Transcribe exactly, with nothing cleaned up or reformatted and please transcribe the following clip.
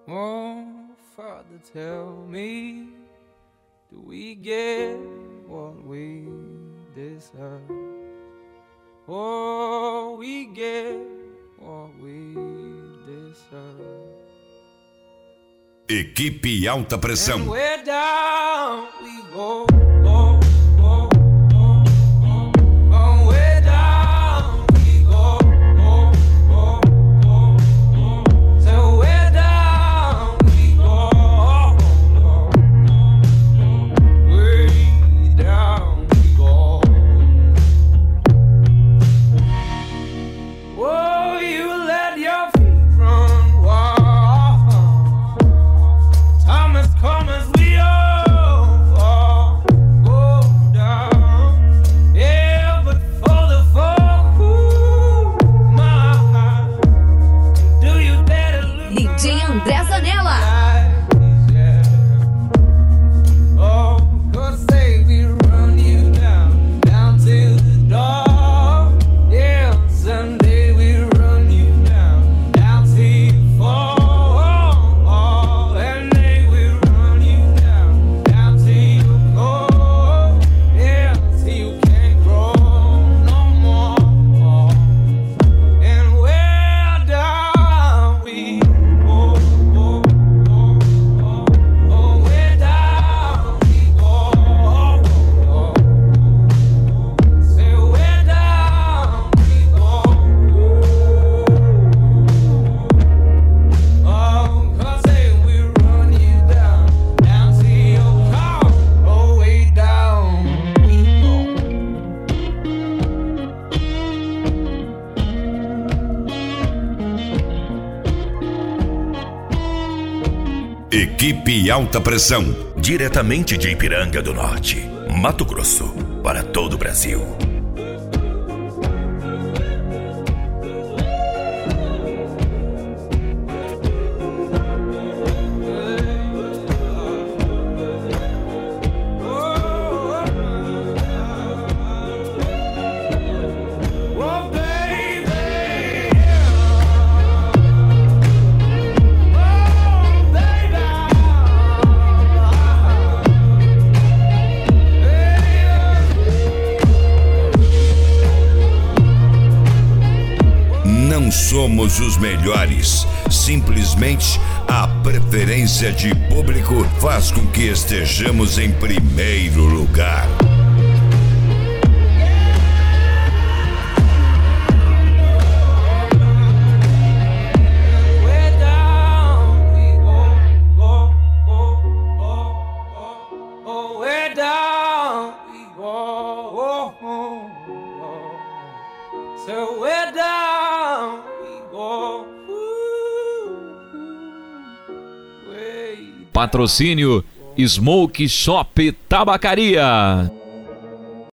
Oh, Father, tell me, do we get what we deserve? Oh, we get what we deserve. Equipe Alta Pressão. And we're down, we go. Equipe Alta Pressão, diretamente de Ipiranga do Norte, Mato Grosso, para todo o Brasil. Não somos os melhores, simplesmente a preferência de público faz com que estejamos em primeiro lugar. So we're down, we go. Patrocínio Smoke Shop Tabacaria.